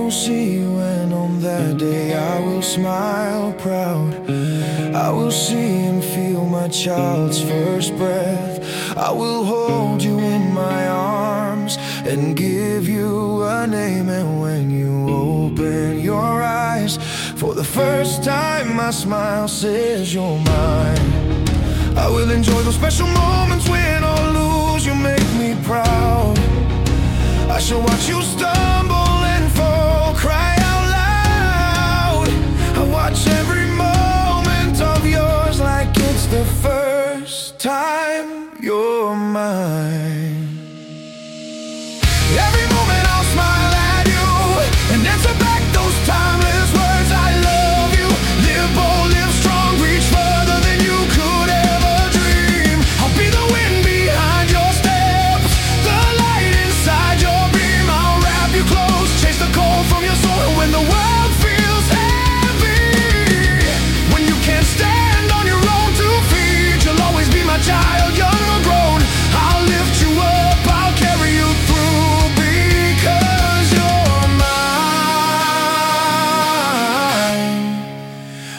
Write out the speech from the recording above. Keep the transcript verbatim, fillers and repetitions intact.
will see you, and on that day I will smile proud. I will see and feel my child's first breath. I will hold you in my arms and give you a name. And when you open your eyes, for the first time my smile says you're mine. I will enjoy those special moments, win or lose, you make me proud. I shall watch you stumble